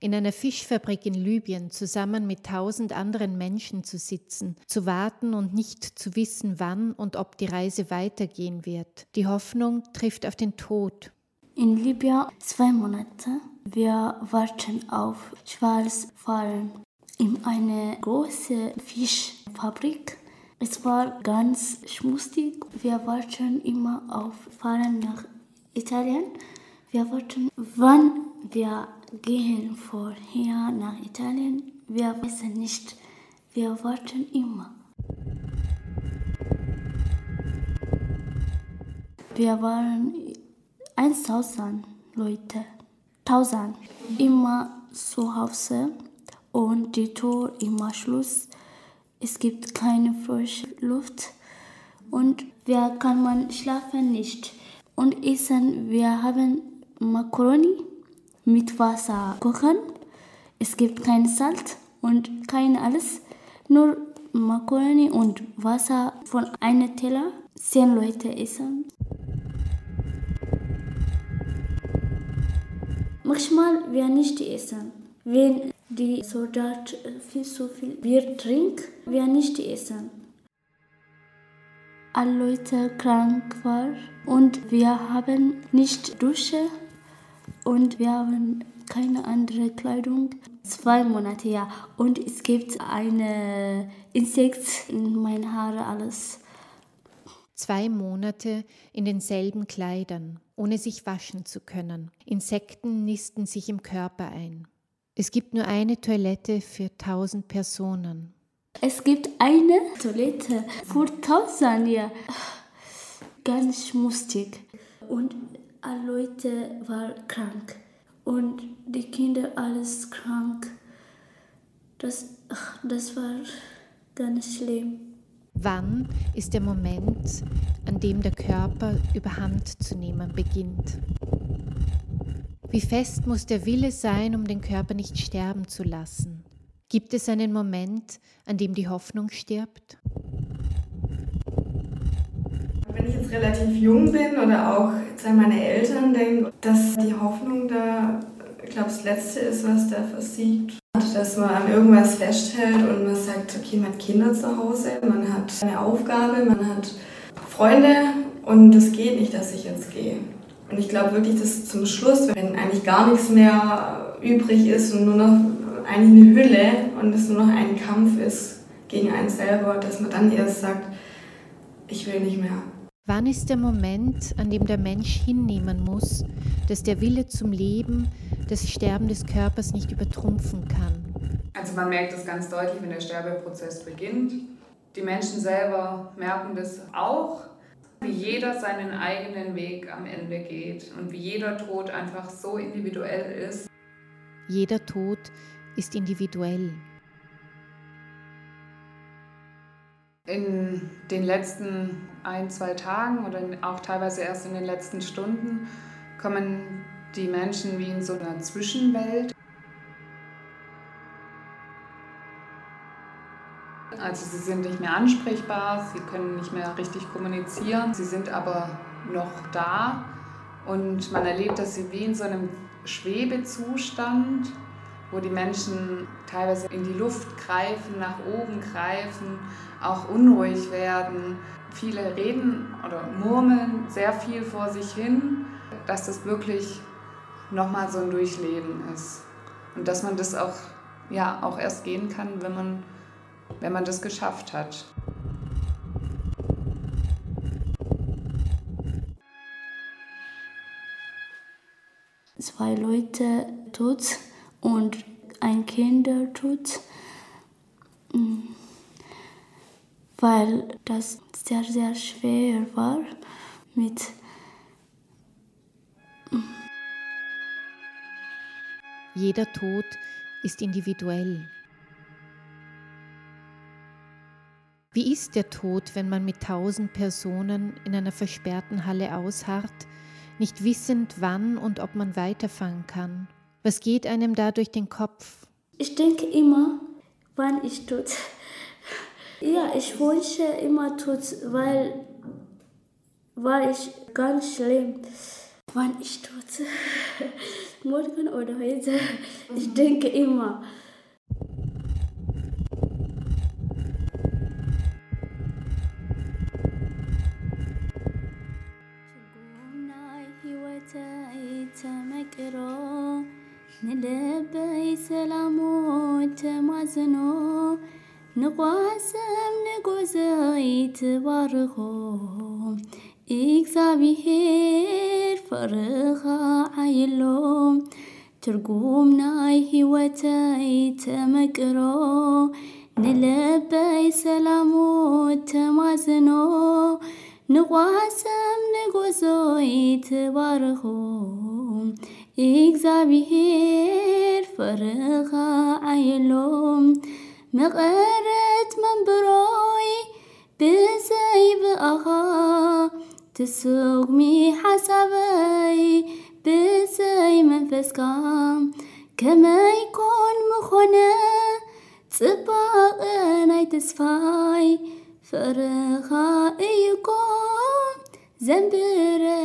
in einer Fischfabrik in Libyen zusammen mit 1000 anderen Menschen zu sitzen, zu warten und nicht zu wissen, wann und ob die Reise weitergehen wird. Die Hoffnung trifft auf den Tod. In Libyen 2 Monate. Wir warten auf Schwarzwalen in eine große Fischfabrik. Es war ganz schmutzig. Wir warten immer auf Fahren nach Italien. Wir warten, wann wir gehen vorher nach Italien. Wir wissen nicht. Wir warten immer. Wir waren 1000 Leute. 1000. Immer zu Hause und die Tür immer Schluss. Es gibt keine frische Luft und wir kann man schlafen nicht. Und essen, wir haben Macaroni mit Wasser kochen. Es gibt kein Salz und kein alles. Nur Macaroni und Wasser von einem Teller. 10 Leute essen. Manchmal wir nicht essen. Wenn die Soldat viel zu viel Bier trinken, wir nicht essen. Alle Leute krank waren und wir haben nicht Dusche und wir haben keine andere Kleidung. 2 Monate, ja. Und es gibt eine Insekt in meinen Haaren, alles. 2 Monate in denselben Kleidern, ohne sich waschen zu können. Insekten nisten sich im Körper ein. Es gibt nur eine Toilette für 1000 Personen. Es gibt eine Toilette für 1000, ja. Ganz schmutzig. Und alle Leute waren krank. Und die Kinder alles krank. Das war ganz schlimm. Wann ist der Moment, an dem der Körper überhand zu nehmen beginnt? Wie fest muss der Wille sein, um den Körper nicht sterben zu lassen? Gibt es einen Moment, an dem die Hoffnung stirbt? Wenn ich jetzt relativ jung bin oder auch jetzt an meine Eltern denke, dass die Hoffnung da, ich glaube, das Letzte ist, was da versiegt. Dass man an irgendwas festhält und man sagt, okay, man hat Kinder zu Hause, man hat eine Aufgabe, man hat Freunde und es geht nicht, dass ich jetzt gehe. Und ich glaube wirklich, dass zum Schluss, wenn eigentlich gar nichts mehr übrig ist und nur noch eigentlich eine Hülle und es nur noch ein Kampf ist gegen einen selber, dass man dann erst sagt, ich will nicht mehr. Wann ist der Moment, an dem der Mensch hinnehmen muss, dass der Wille zum Leben das Sterben des Körpers nicht übertrumpfen kann? Also man merkt das ganz deutlich, wenn der Sterbeprozess beginnt. Die Menschen selber merken das auch, wie jeder seinen eigenen Weg am Ende geht und wie jeder Tod einfach so individuell ist. Jeder Tod ist individuell. In den letzten 1-2 Tagen oder auch teilweise erst in den letzten Stunden kommen die Menschen wie in so einer Zwischenwelt. Also sie sind nicht mehr ansprechbar, sie können nicht mehr richtig kommunizieren, sie sind aber noch da und man erlebt, dass sie wie in so einem Schwebezustand, wo die Menschen teilweise in die Luft greifen, nach oben greifen, auch unruhig werden. Viele reden oder murmeln sehr viel vor sich hin, dass das wirklich nochmal so ein Durchleben ist. Und dass man das auch erst gehen kann, wenn man das geschafft hat. Zwei Leute tot und ein Kind tot, weil das sehr, sehr schwer war mit Jeder Tod ist individuell. Wie ist der Tod, wenn man mit 1000 Personen in einer versperrten Halle ausharrt, nicht wissend, wann und ob man weiterfahren kann? Was geht einem da durch den Kopf? Ich denke immer, wann ich tot. Ja, ich wünsche immer tot, weil ich ganz schlimm. Wann ich tot morgen oder heute, ich denke immer. ንልበይ ሰላሞ ተማዝኖ ንቋሰም ንጎዘይ ትባርኾ እግዚአብሔር ፈርኻ ዓይሎ ትርጉም ናይ ህይወተይ ተመቅሮ ንልበይ ሰላሞ ተማዝኖ ንቋሰም ንጎዘይ ትባርኾ እግዚአብሔር ፈርኻ ዓይሎ መቐረት መንብሮይ ብዘይ ብኣኻ ትስጉሚ ሓሳበይ ብዘይ መንፈስካ ከመይ ኮን ምኾነ ጽባቐ ናይ ተስፋይ ፈርኻ እዩኮ ዘንብረ